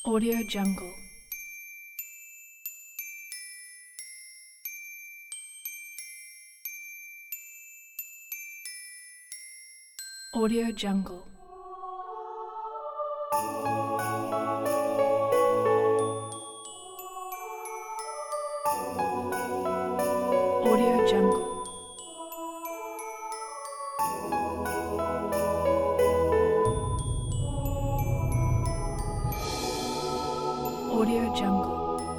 Audio Jungle. Audio Jungle. Audio Jungle. Audio Jungle.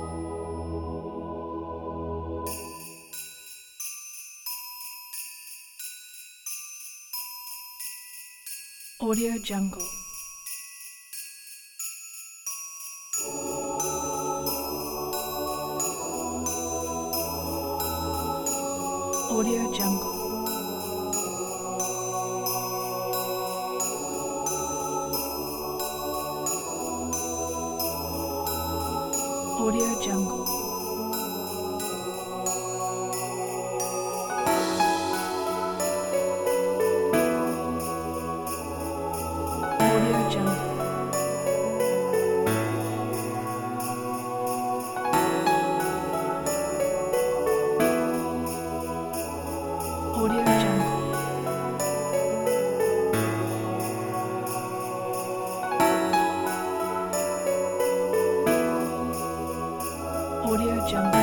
Audio Jungle. Audio Jungle. Audio Jungle. Audio Jungle. Audio Jungle. Audio Jungle.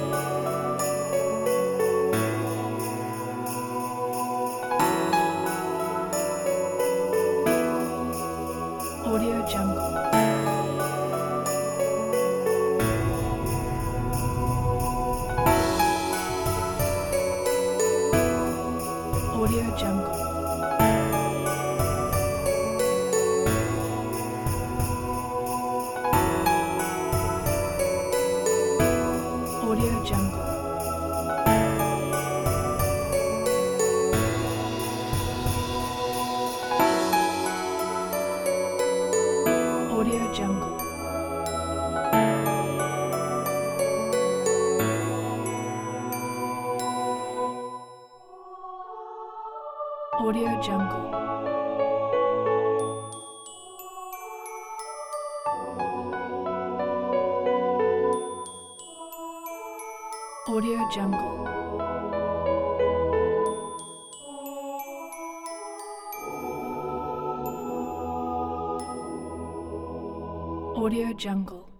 Audio Jungle. Audio Jungle. Audio Jungle. Audio Jungle. Audio Jungle. Audio Jungle. Audio Jungle.